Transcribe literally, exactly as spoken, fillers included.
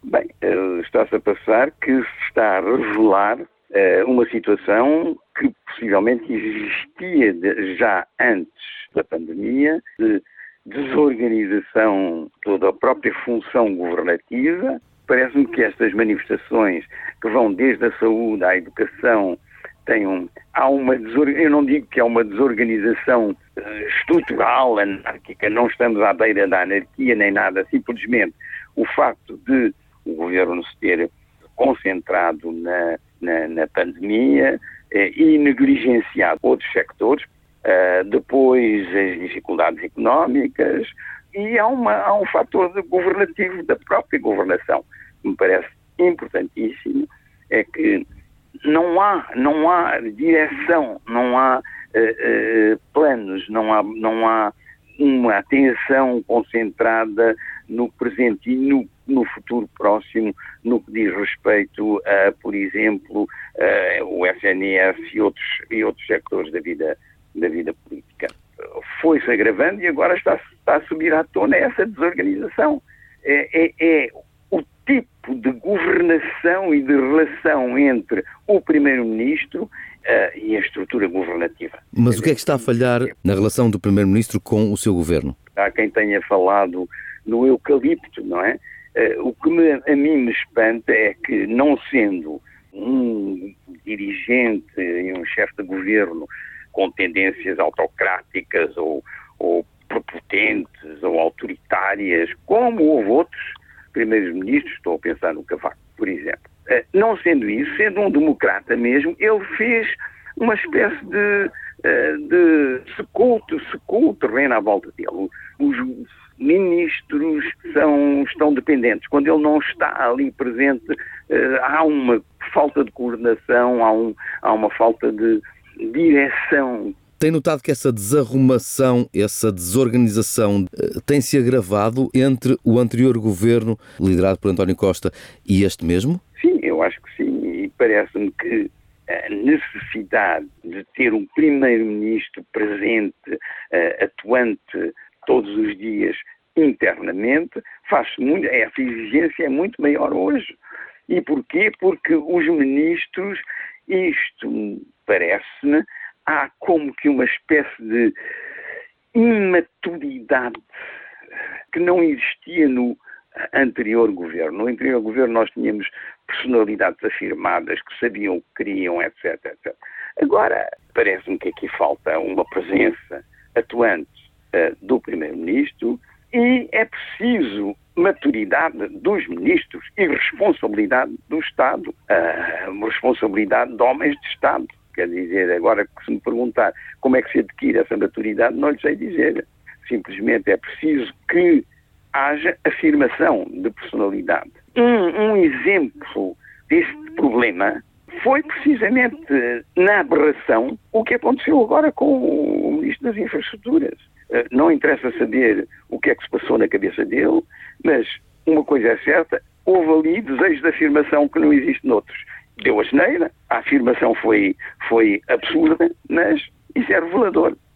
Bem, eh, está-se a passar que se está a revelar eh, uma situação que possivelmente existia de, já antes da pandemia, de desorganização toda a própria função governativa. Parece-me que estas manifestações que vão desde a saúde à educação têm um, há uma desorganização, eu não digo que há uma desorganização uh, estrutural, anárquica, não estamos à beira da anarquia nem nada, simplesmente o facto de o governo se ter concentrado na, na, na pandemia eh, e negligenciado outros sectores, uh, depois as dificuldades económicas, e há, uma, há um fator de governativo da própria governação que me parece importantíssimo, é que não há, não há direção, não há uh, uh, planos, não há, não há uma atenção concentrada no presente e no, no futuro próximo, no que diz respeito a, por exemplo, uh, o S N S e outros, e outros sectores da vida, da vida política. Foi-se agravando e agora está, está a subir à tona essa desorganização. É, é, é o tipo de governação e de relação entre o Primeiro-Ministro uh, e a estrutura governativa. Mas o que é que está a falhar na relação do Primeiro-Ministro com o seu governo? Há quem tenha falado no eucalipto, não é? Uh, o que me, a mim me espanta é que, não sendo um dirigente e um chefe de governo com tendências autocráticas ou, ou prepotentes ou autoritárias, como houve outros primeiros-ministros, estou a pensar no Cavaco, por exemplo. Não sendo isso, sendo um democrata mesmo, ele fez uma espécie de, de sepulto, sepulto terreno à volta dele. Os ministros são, estão dependentes. Quando ele não está ali presente, há uma falta de coordenação, há, um, há uma falta de direção. Tem notado que essa desarrumação, essa desorganização tem-se agravado entre o anterior governo, liderado por António Costa, e este mesmo? Sim, eu acho que sim. E parece-me que a necessidade de ter um primeiro-ministro presente, uh, atuante todos os dias internamente, faz-se muito, essa exigência é muito maior hoje. E porquê? Porque os ministros, isto parece-me, há como que uma espécie de imaturidade que não existia no anterior governo. No anterior governo nós tínhamos personalidades afirmadas que sabiam o que queriam, etc, etcétera. Agora, parece-me que aqui falta uma presença atuante uh, do Primeiro-Ministro e é preciso maturidade dos ministros e responsabilidade do Estado, uh, responsabilidade de homens de Estado. Quer dizer, agora que se me perguntar como é que se adquire essa maturidade, não lhe sei dizer. Simplesmente é preciso que haja afirmação de personalidade. Um, um exemplo deste problema foi precisamente na aberração o que aconteceu agora com o Ministro das Infraestruturas. Não interessa saber o que é que se passou na cabeça dele, mas uma coisa é certa, houve ali desejo de afirmação que não existe noutros. Deu a geneira, a afirmação foi, foi absurda, mas isso é revelador